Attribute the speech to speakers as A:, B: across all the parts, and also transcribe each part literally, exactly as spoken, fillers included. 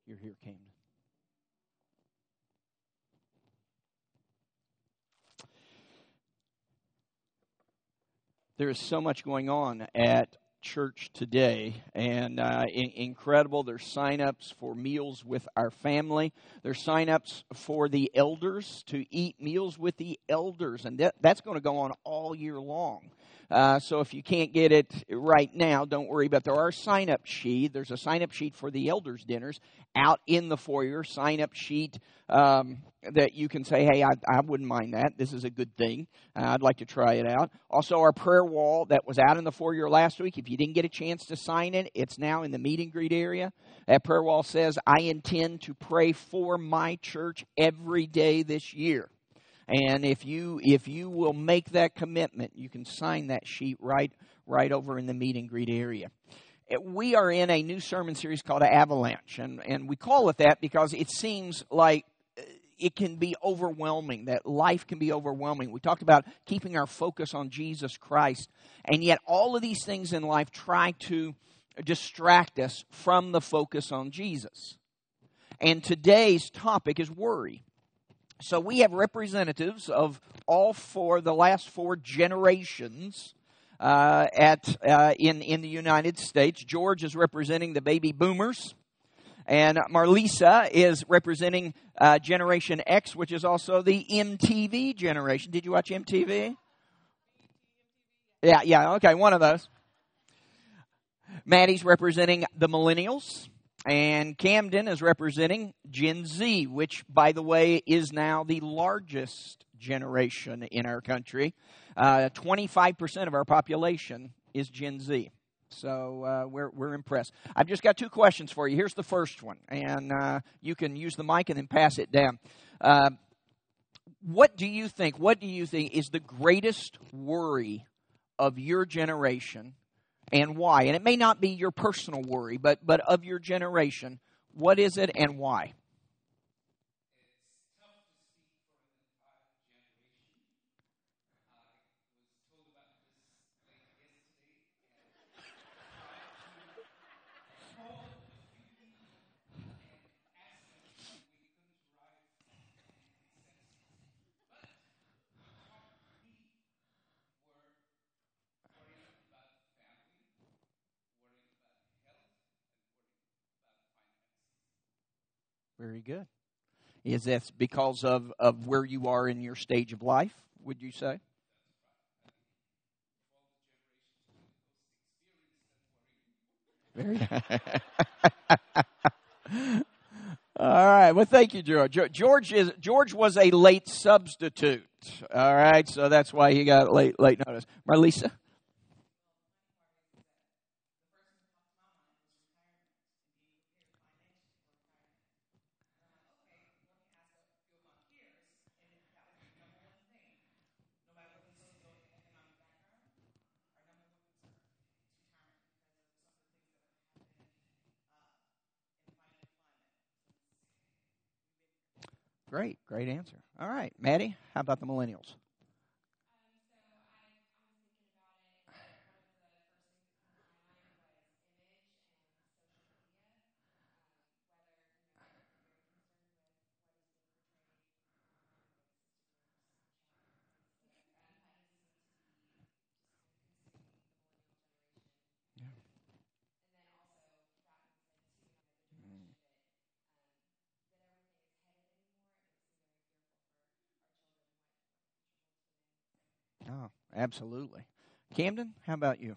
A: you're here, Camden. There is so much going on at church today, and uh, in- incredible. There's sign-ups for meals with our family. There's sign-ups for the elders to eat meals with the elders, and that, that's going to go on all year long. Uh, so if you can't get it right now, don't worry. But there are sign-up sheet. There's a sign-up sheet for the elders' dinners out in the foyer. Sign-up sheet um, that you can say, hey, I, I wouldn't mind that. This is a good thing. Uh, I'd like to try it out. Also, our prayer wall that was out in the foyer last week. If you didn't get a chance to sign it, it's now in the meet and greet area. That prayer wall says, I intend to pray for my church every day this year. And if you if you will make that commitment, you can sign that sheet right right over in the meet and greet area. We are in a new sermon series called Avalanche, and, and we call it that because it seems like it can be overwhelming, that life can be overwhelming. We talked about keeping our focus on Jesus Christ, and yet all of these things in life try to distract us from the focus on Jesus. And today's topic is worry. So we have representatives of all four, the last four generations uh, at uh, in, in the United States. George is representing the baby boomers. And Marlisa is representing uh, Generation X, which is also the M T V generation. Did you watch M T V? Yeah, yeah, okay, one of those. Maddie's representing the millennials. And Camden is representing Gen Z, which, by the way, is now the largest generation in our country. Uh, twenty-five percent of our population is Gen Z. So uh, we're we're impressed. I've just got two questions for you. Here's the first one, and uh, you can use the mic and then pass it down. Uh, what do you think? What do you think is the greatest worry of your generation, and why? And it may not be your personal worry, but but of your generation. What is it, and why? Very good. Is that because of, of where you are in your stage of life, would you say? Very All right. Well, thank you, George. George is George was a late substitute. All right, so that's why he got late late notice. Marlisa? Great, great answer. All right, Maddie, how about the millennials? Oh, absolutely. Camden, how about you?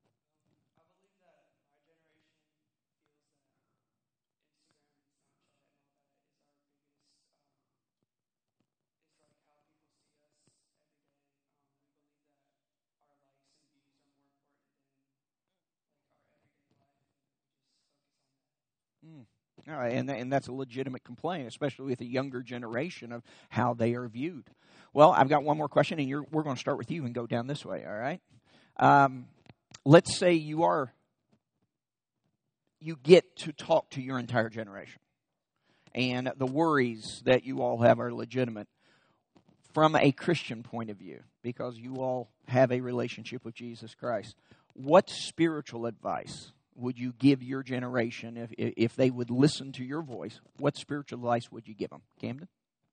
A: Mm. All right, and, and that's a legitimate complaint, especially with the younger generation of how they are viewed. Well, I've got one more question, and you're, we're going to start with you and go down this way, all right? Um, let's say you are, you get to talk to your entire generation, and the worries that you all have are legitimate from a Christian point of view, because you all have a relationship with Jesus Christ. What spiritual advice would you give your generation if if they would listen to your voice? What spiritual advice would you give them? Camden?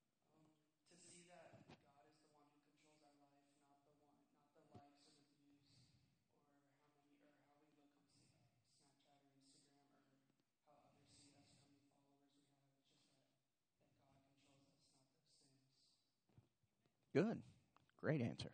A: Good. Great answer.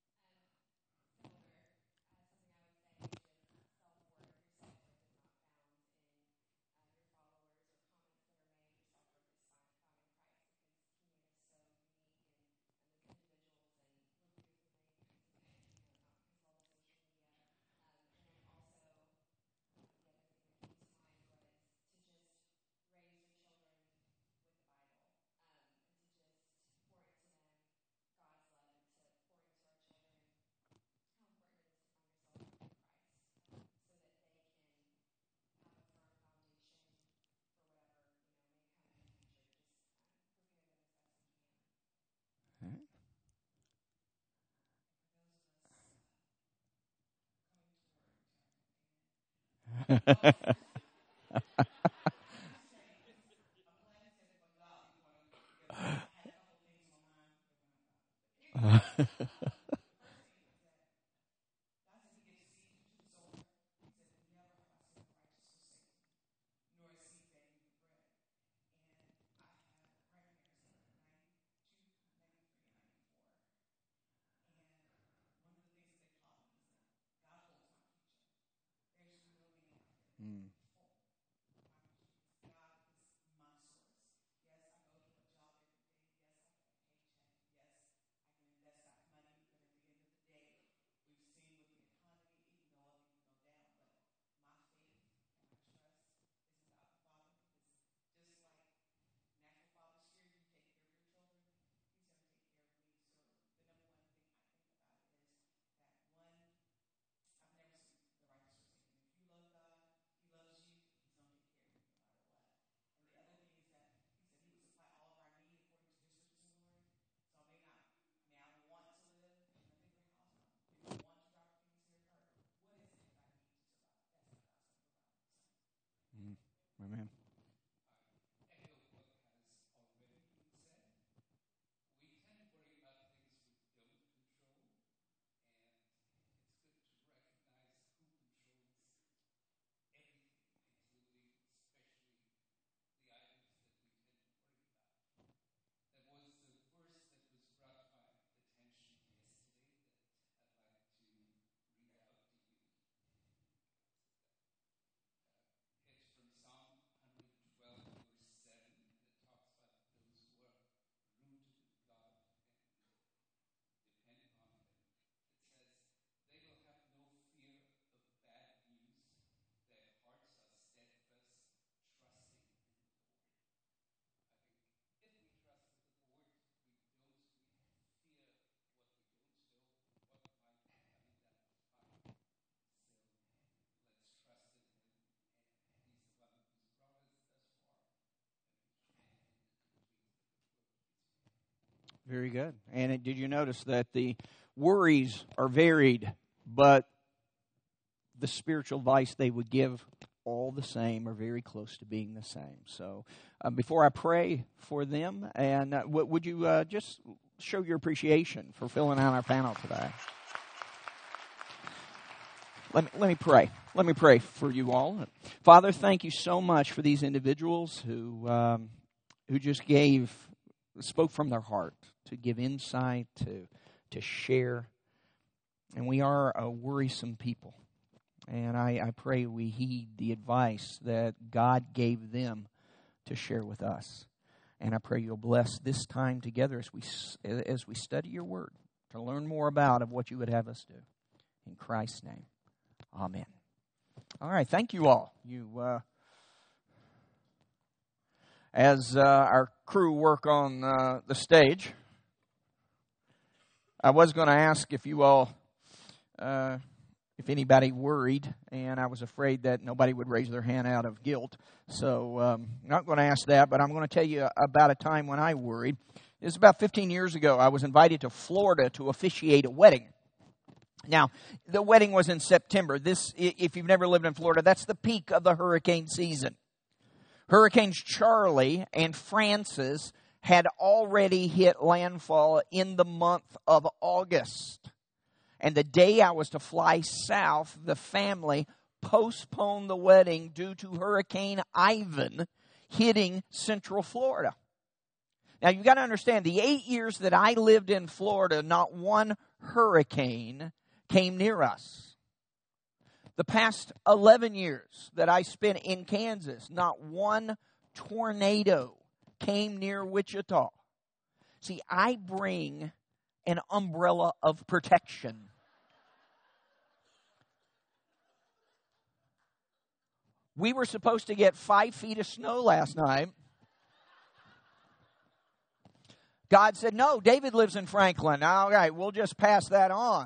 A: Mm. Mm. Amen. Very good. And it, did you notice that the worries are varied, but the spiritual advice they would give all the same or very close to being the same. So uh, before I pray for them, and uh, w- would you uh, just show your appreciation for filling out our panel today? Let me, let me pray. Let me pray for you all. Father, thank you so much for these individuals who um, who just gave, spoke from their heart to give insight, to to share. And we are a worrisome people. And I, I pray we heed the advice that God gave them to share with us. And I pray you'll bless this time together as we as we study your word, to learn more about of what you would have us do. In Christ's name, amen. All right, thank you all. You, uh, as uh, our crew work on uh, the stage, I was going to ask if you all... Uh, If anybody worried, and I was afraid that nobody would raise their hand out of guilt. So um, I'm not going to ask that, but I'm going to tell you about a time when I worried. It was about fifteen years ago. I was invited to Florida to officiate a wedding. Now, the wedding was in September. This, if you've never lived in Florida, that's the peak of the hurricane season. Hurricanes Charlie and Francis had already hit landfall in the month of August. And the day I was to fly south, the family postponed the wedding due to Hurricane Ivan hitting Central Florida. Now, you've got to understand, the eight years that I lived in Florida, not one hurricane came near us. The past eleven years that I spent in Kansas, not one tornado came near Wichita. See, I bring an umbrella of protection. We were supposed to get five feet of snow last night. God said, no, David lives in Franklin. All right, we'll just pass that on.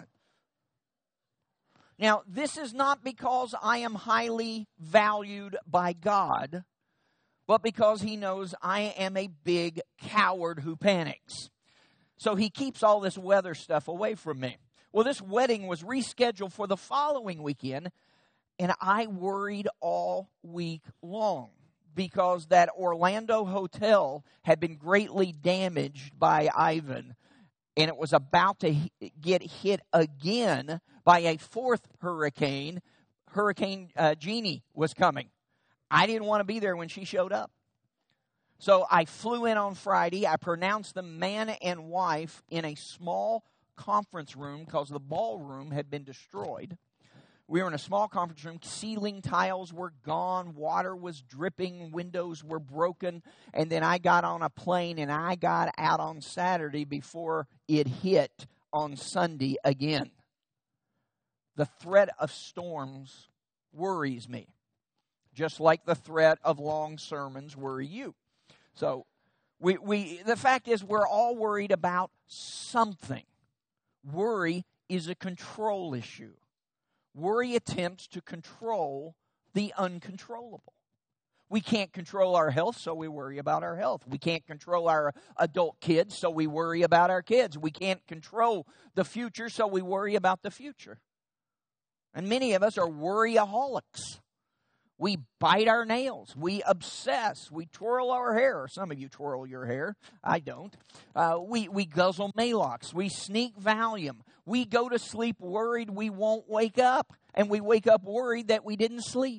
A: Now, this is not because I am highly valued by God, but because He knows I am a big coward who panics. So He keeps all this weather stuff away from me. Well, this wedding was rescheduled for the following weekend, and I worried all week long because that Orlando hotel had been greatly damaged by Ivan, and it was about to get hit again by a fourth hurricane. Hurricane uh, Jeannie was coming. I didn't want to be there when she showed up. So I flew in on Friday. I pronounced them man and wife in a small conference room because the ballroom had been destroyed. We were in a small conference room. Ceiling tiles were gone. Water was dripping. Windows were broken. And then I got on a plane and I got out on Saturday before it hit on Sunday again. The threat of storms worries me, just like the threat of long sermons worry you. So we we the fact is we're all worried about something. Worry is a control issue. Worry attempts to control the uncontrollable. We can't control our health, so we worry about our health. We can't control our adult kids, so we worry about our kids. We can't control the future, so we worry about the future. And many of us are worryaholics. We bite our nails. We obsess. We twirl our hair. Some of you twirl your hair. I don't. Uh, we, we guzzle Maalox. We sneak Valium. We go to sleep worried we won't wake up. And we wake up worried that we didn't sleep.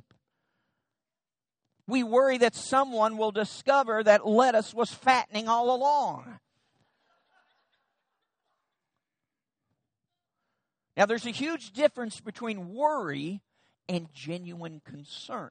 A: We worry that someone will discover that lettuce was fattening all along. Now, there's a huge difference between worry and genuine concern.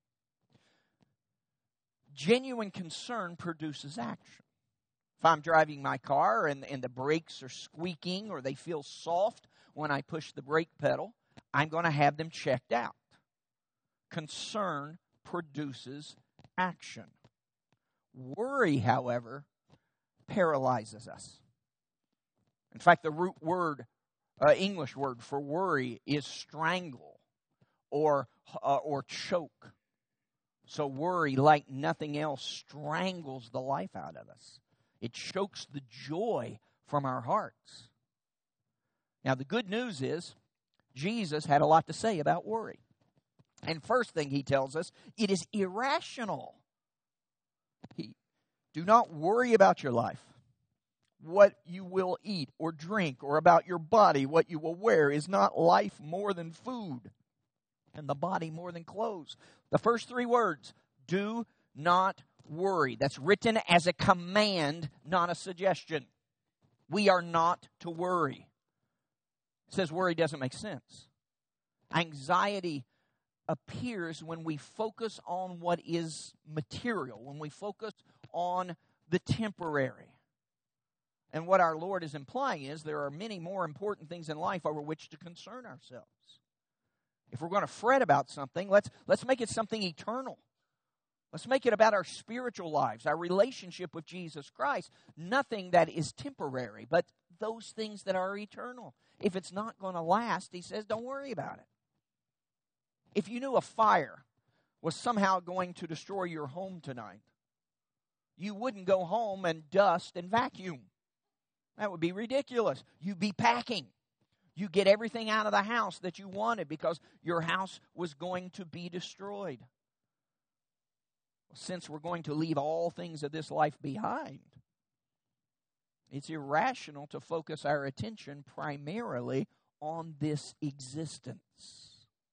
A: Genuine concern produces action. If I'm driving my car and, and the brakes are squeaking or they feel soft when I push the brake pedal, I'm going to have them checked out. Concern produces action. Worry, however, paralyzes us. In fact, the root word, uh, English word for worry is strangle or uh, or choke. So worry, like nothing else, strangles the life out of us. It chokes the joy from our hearts. Now, the good news is Jesus had a lot to say about worry. And first thing he tells us, it is irrational. He, do not worry about your life, what you will eat or drink, or about your body, what you will wear. Is not life more than food, and the body more than clothes? The first three words, do not worry. That's written as a command, not a suggestion. We are not to worry. It says worry doesn't make sense. Anxiety appears when we focus on what is material, when we focus on the temporary. And what our Lord is implying is there are many more important things in life over which to concern ourselves. If we're going to fret about something, let's let's make it something eternal. Let's make it about our spiritual lives, our relationship with Jesus Christ. Nothing that is temporary, but those things that are eternal. If it's not going to last, he says, don't worry about it. If you knew a fire was somehow going to destroy your home tonight, you wouldn't go home and dust and vacuum. That would be ridiculous. You'd be packing. You get everything out of the house that you wanted because your house was going to be destroyed. Since we're going to leave all things of this life behind, it's irrational to focus our attention primarily on this existence.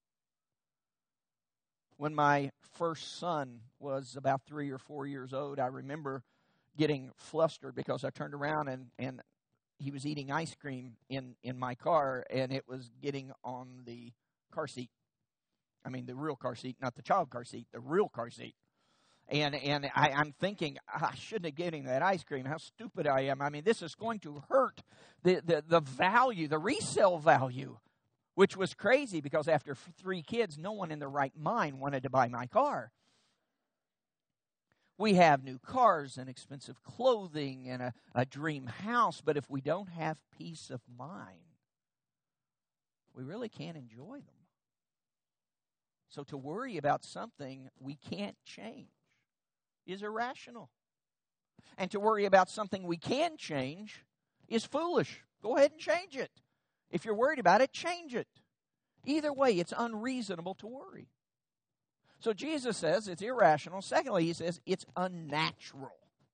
A: When my first son was about three or four years old, I remember getting flustered because I turned around and, and he was eating ice cream in, in my car, and it was getting on the car seat. I mean, the real car seat, not the child car seat, the real car seat. And and I, I'm thinking, I shouldn't have given him that ice cream. How stupid I am. I mean, this is going to hurt the, the, the value, the resale value, which was crazy because after three kids, no one in their right mind wanted to buy my car. We have new cars and expensive clothing and a, a dream house, but if we don't have peace of mind, we really can't enjoy them. So to worry about something we can't change is irrational. And to worry about something we can change is foolish. Go ahead and change it. If you're worried about it, change it. Either way, it's unreasonable to worry. So Jesus says it's irrational. Secondly, he says it's unnatural.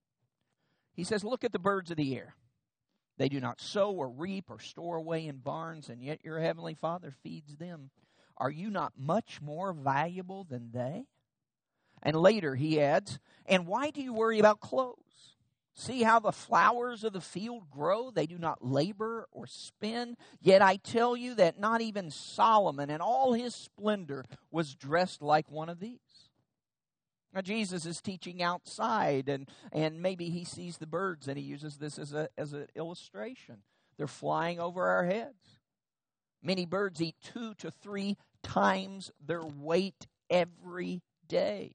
A: He says, look at the birds of the air. They do not sow or reap or store away in barns, and yet your heavenly Father feeds them. Are you not much more valuable than they? And later he adds, and why do you worry about clothes? See how the flowers of the field grow? They do not labor or spin. Yet I tell you that not even Solomon in all his splendor was dressed like one of these. Now Jesus is teaching outside, and, and maybe he sees the birds, and he uses this as a as an illustration. They're flying over our heads. Many birds eat two to three times their weight every day.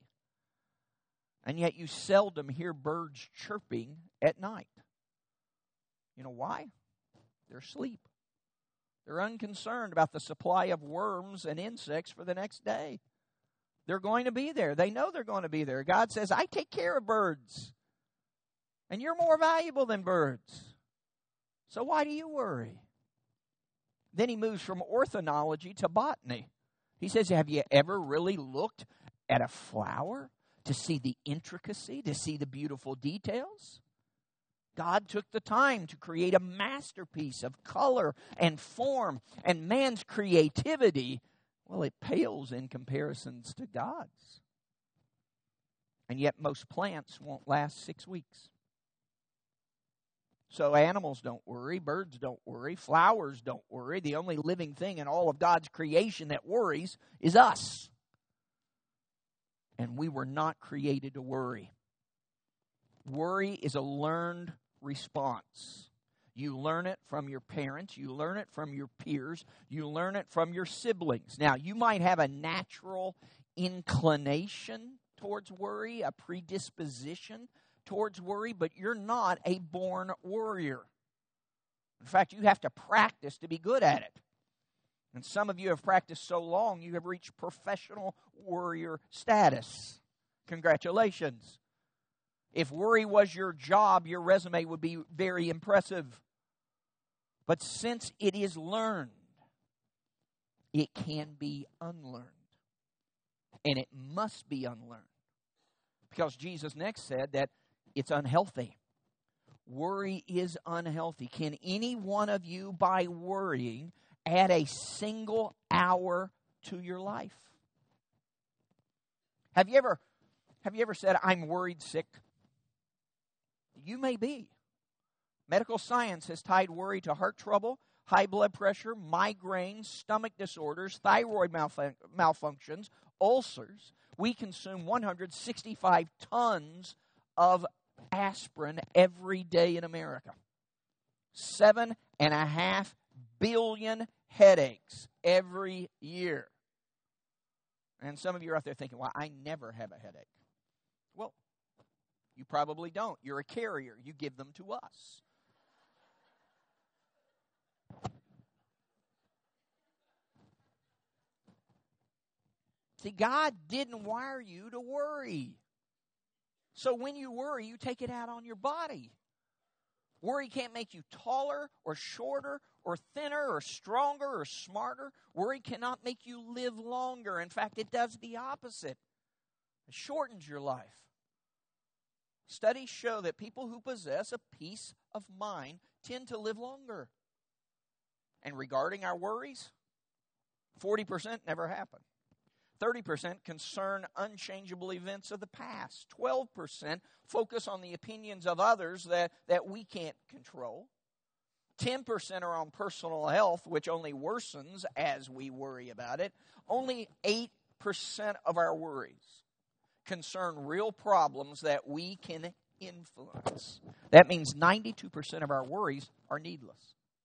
A: And yet you seldom hear birds chirping at night. You know why? They're asleep. They're unconcerned about the supply of worms and insects for the next day. They're going to be there. They know they're going to be there. God says, I take care of birds. And you're more valuable than birds. So why do you worry? Then he moves from ornithology to botany. He says, have you ever really looked at a flower to see the intricacy, to see the beautiful details? God took the time to create a masterpiece of color and form, and man's creativity, well, it pales in comparisons to God's. And yet most plants won't last six weeks. So animals don't worry, birds don't worry, flowers don't worry. The only living thing in all of God's creation that worries is us. And we were not created to worry. Worry is a learned response. You learn it from your parents. You learn it from your peers. You learn it from your siblings. Now, you might have a natural inclination towards worry, a predisposition towards worry, but you're not a born worrier. In fact, you have to practice to be good at it. And some of you have practiced so long, you have reached professional worrier status. Congratulations. If worry was your job, your resume would be very impressive. But since it is learned, it can be unlearned. And it must be unlearned. Because Jesus next said that it's unhealthy. Worry is unhealthy. Can any one of you, by worrying, add a single hour to your life? Have you ever, have you ever said, I'm worried sick? You may be. Medical science has tied worry to heart trouble, high blood pressure, migraines, stomach disorders, thyroid malfun- malfunctions, ulcers. We consume one hundred sixty-five tons of aspirin every day in America. Seven and a half billion headaches every year. And some of you are out there thinking, well, I never have a headache. Well, you probably don't. You're a carrier. You give them to us. See, God didn't wire you to worry. So when you worry, you take it out on your body. Worry can't make you taller or shorter or thinner or stronger or smarter. Worry cannot make you live longer. In fact, it does the opposite. It shortens your life. Studies show that people who possess a peace of mind tend to live longer. And regarding our worries, forty percent never happen. thirty percent concern unchangeable events of the past. twelve percent focus on the opinions of others that, that we can't control. ten percent are on personal health, which only worsens as we worry about it. Only eight percent of our worries concern real problems that we can influence. That means ninety-two percent of our worries are needless.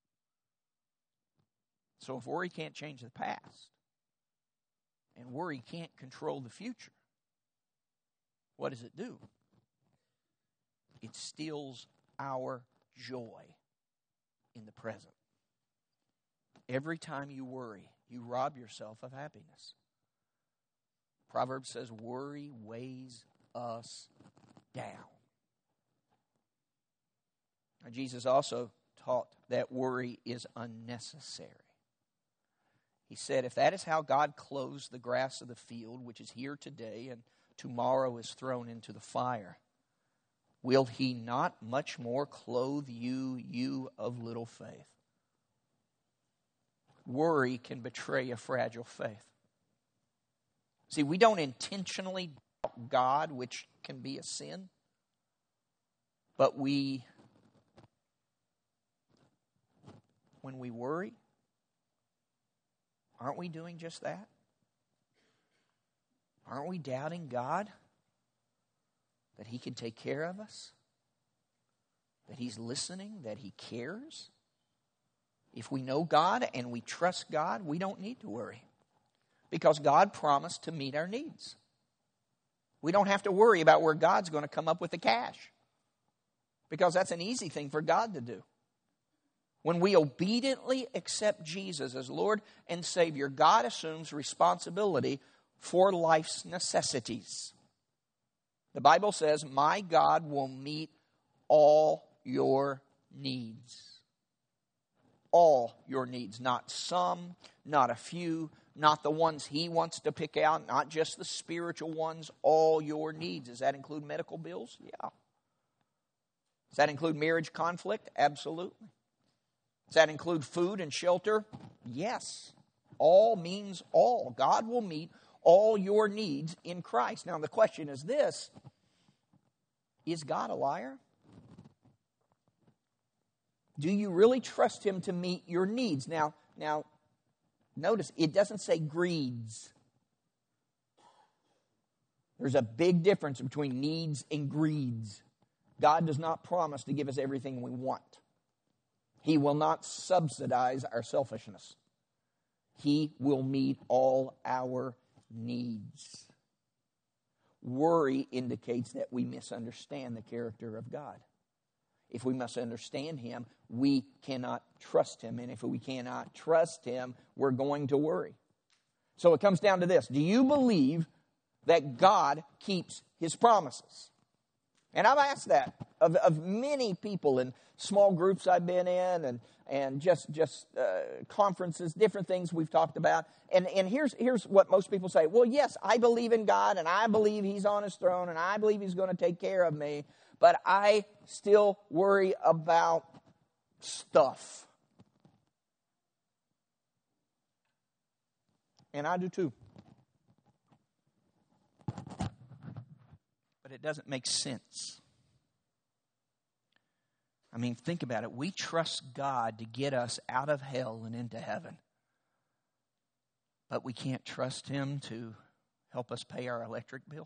A: So if worry can't change the past, and worry can't control the future, what does it do? It steals our joy in the present. Every time you worry, you rob yourself of happiness. Proverbs says, worry weighs us down. Now, Jesus also taught that worry is unnecessary. He said, if that is how God clothes the grass of the field, which is here today and tomorrow is thrown into the fire, will He not much more clothe you, you of little faith? Worry can betray a fragile faith. See, we don't intentionally doubt God, which can be a sin, but we, when we worry, aren't we doing just that? Aren't we doubting God? That He can take care of us? That He's listening? That He cares? If we know God and we trust God, we don't need to worry. Because God promised to meet our needs. We don't have to worry about where God's going to come up with the cash. Because that's an easy thing for God to do. When we obediently accept Jesus as Lord and Savior, God assumes responsibility for life's necessities. The Bible says, my God will meet all your needs. All your needs. Not some, not a few, not the ones He wants to pick out, not just the spiritual ones, all your needs. Does that include medical bills? Yeah. Does that include marriage conflict? Absolutely. Does that include food and shelter? Yes. All means all. God will meet all your needs in Christ. Now the question is this: is God a liar? Do you really trust Him to meet your needs? Now, now, notice it doesn't say greeds. There's a big difference between needs and greeds. God does not promise to give us everything we want. He will not subsidize our selfishness. He will meet all our needs. Worry indicates that we misunderstand the character of God. If we misunderstand Him, we cannot trust Him. And if we cannot trust Him, we're going to worry. So it comes down to this. Do you believe that God keeps His promises? And I've asked that of, of many people in small groups I've been in and, and just, just uh, conferences, different things we've talked about. And, and here's, here's what most people say. Well, yes, I believe in God and I believe He's on His throne and I believe He's going to take care of me. But I still worry about stuff. And I do too. But it doesn't make sense. I mean, think about it. We trust God to get us out of hell and into heaven. But we can't trust Him to help us pay our electric bill.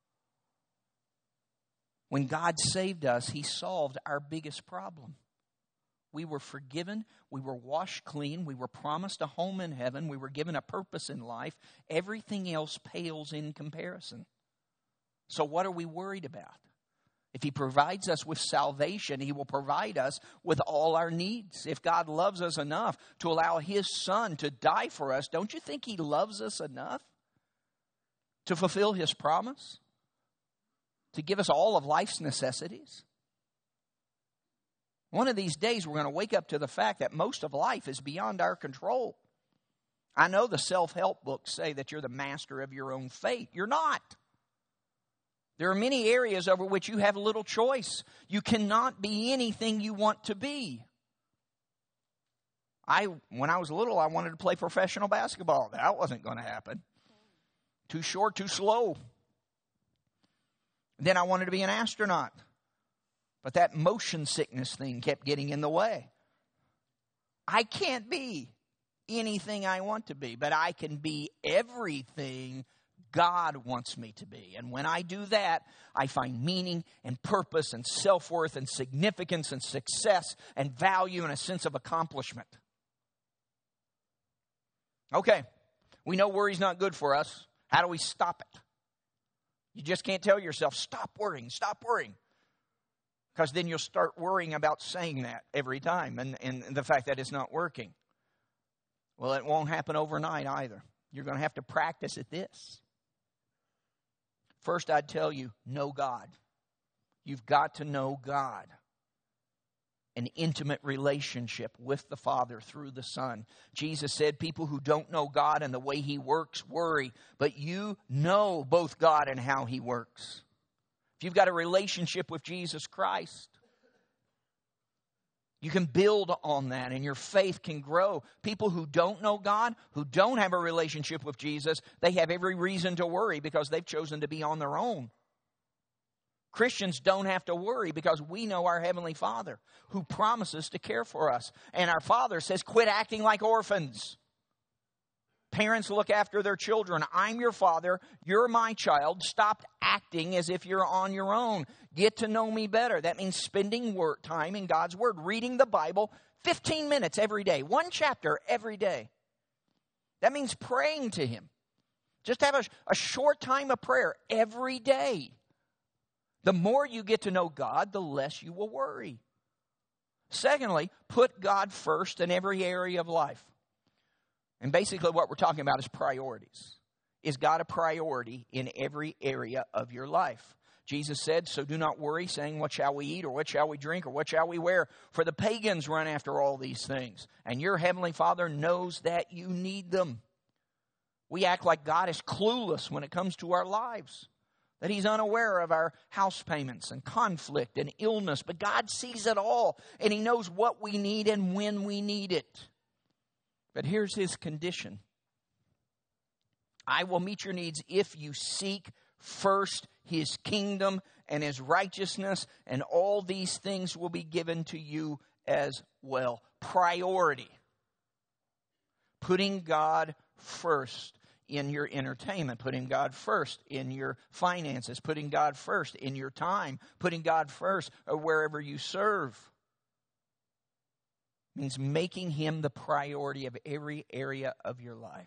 A: When God saved us, He solved our biggest problem. We were forgiven. We were washed clean. We were promised a home in heaven. We were given a purpose in life. Everything else pales in comparison. So what are we worried about? If He provides us with salvation, He will provide us with all our needs. If God loves us enough to allow His Son to die for us, don't you think He loves us enough to fulfill His promise? To give us all of life's necessities? One of these days we're going to wake up to the fact that most of life is beyond our control. I know the self-help books say that you're the master of your own fate. You're not. There are many areas over which you have little choice. You cannot be anything you want to be. I, when I was little, I wanted to play professional basketball. That wasn't going to happen. Too short, too slow. Then I wanted to be an astronaut. But that motion sickness thing kept getting in the way. I can't be anything I want to be, but I can be everything God wants me to be. And when I do that, I find meaning and purpose and self-worth and significance and success and value and a sense of accomplishment. Okay, we know worry's not good for us. How do we stop it? You just can't tell yourself, stop worrying, stop worrying. Because then you'll start worrying about saying that every time and, and the fact that it's not working. Well, it won't happen overnight either. You're going to have to practice at this. First, I'd tell you, know God. You've got to know God. An intimate relationship with the Father through the Son. Jesus said people who don't know God and the way He works worry. But you know both God and how He works. If you've got a relationship with Jesus Christ, you can build on that and your faith can grow. People who don't know God, who don't have a relationship with Jesus, they have every reason to worry because they've chosen to be on their own. Christians don't have to worry because we know our Heavenly Father who promises to care for us. And our Father says, quit acting like orphans. Parents look after their children. I'm your father. You're my child. Stop acting as if you're on your own. Get to know me better. That means spending work time in God's Word, reading the Bible fifteen minutes every day, one chapter every day. That means praying to Him. Just have a, a short time of prayer every day. The more you get to know God, the less you will worry. Secondly, put God first in every area of life. And basically what we're talking about is priorities. Is God a priority in every area of your life? Jesus said, so do not worry, saying, what shall we eat, or what shall we drink, or what shall we wear? For the pagans run after all these things, and your Heavenly Father knows that you need them. We act like God is clueless when it comes to our lives, that He's unaware of our house payments and conflict and illness, but God sees it all, and He knows what we need and when we need it. But here's His condition. I will meet your needs if you seek first His kingdom and His righteousness, and all these things will be given to you as well. Priority. Putting God first in your entertainment, putting God first in your finances, putting God first in your time, putting God first wherever you serve. Means making Him the priority of every area of your life.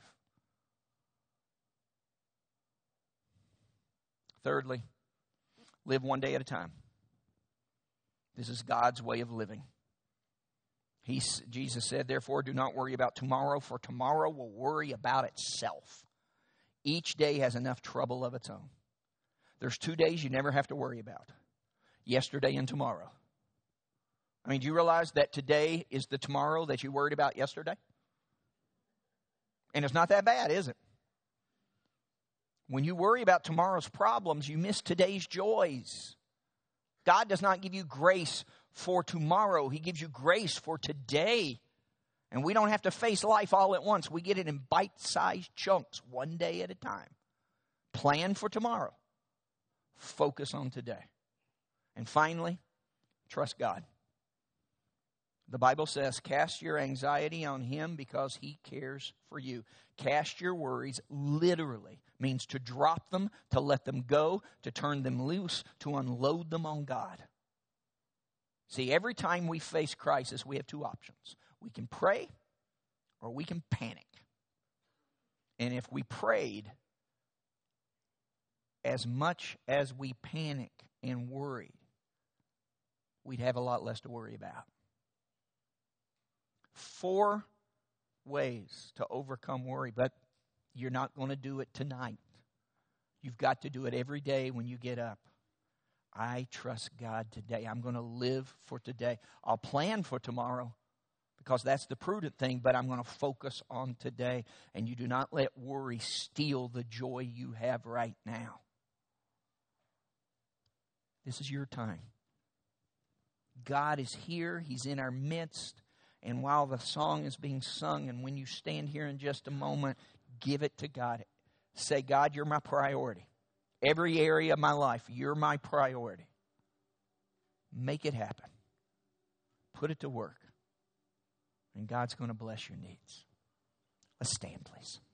A: Thirdly, live one day at a time. This is God's way of living. He, Jesus said, therefore, do not worry about tomorrow, for tomorrow will worry about itself. Each day has enough trouble of its own. There's two days you never have to worry about. Yesterday and tomorrow. I mean, do you realize that today is the tomorrow that you worried about yesterday? And it's not that bad, is it? When you worry about tomorrow's problems, you miss today's joys. God does not give you grace for tomorrow. He gives you grace for today. And we don't have to face life all at once. We get it in bite-sized chunks, one day at a time. Plan for tomorrow. Focus on today. And finally, trust God. The Bible says, cast your anxiety on Him because He cares for you. Cast your worries literally means to drop them, to let them go, to turn them loose, to unload them on God. See, every time we face crisis, we have two options. We can pray or we can panic. And if we prayed as much as we panic and worried, we'd have a lot less to worry about. Four ways to overcome worry, but you're not going to do it tonight. You've got to do it every day when you get up. I trust God today. I'm going to live for today. I'll plan for tomorrow because that's the prudent thing, but I'm going to focus on today. And you do not let worry steal the joy you have right now. This is your time. God is here. He's in our midst. And while the song is being sung, and when you stand here in just a moment, give it to God. Say, God, you're my priority. Every area of my life, you're my priority. Make it happen. Put it to work. And God's going to bless your needs. Let's stand, please.